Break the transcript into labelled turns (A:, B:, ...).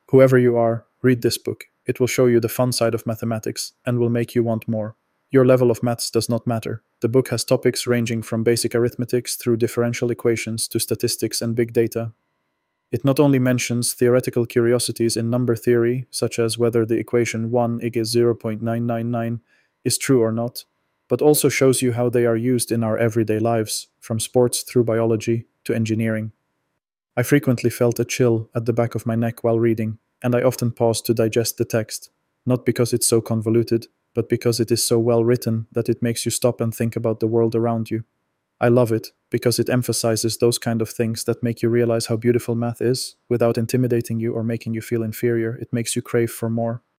A: Whoever you are, read this book. It will show you the fun side of mathematics and will make you want more. Your level of maths does not matter. The book has topics ranging from basic arithmetics through differential equations to statistics and big data. It not only mentions theoretical curiosities in number theory, such as whether the equation 1 equals 0.999 is true or not, but also shows you how they are used in our everyday lives, from sports through biology to engineering. I frequently felt a chill at the back of my neck while reading, and I often paused to digest the text, not because it's so convoluted, but because it is so well written that it makes you stop and think about the world around you. I love it because it emphasizes those kind of things that make you realize how beautiful math is without intimidating you or making you feel inferior. It makes you crave for more.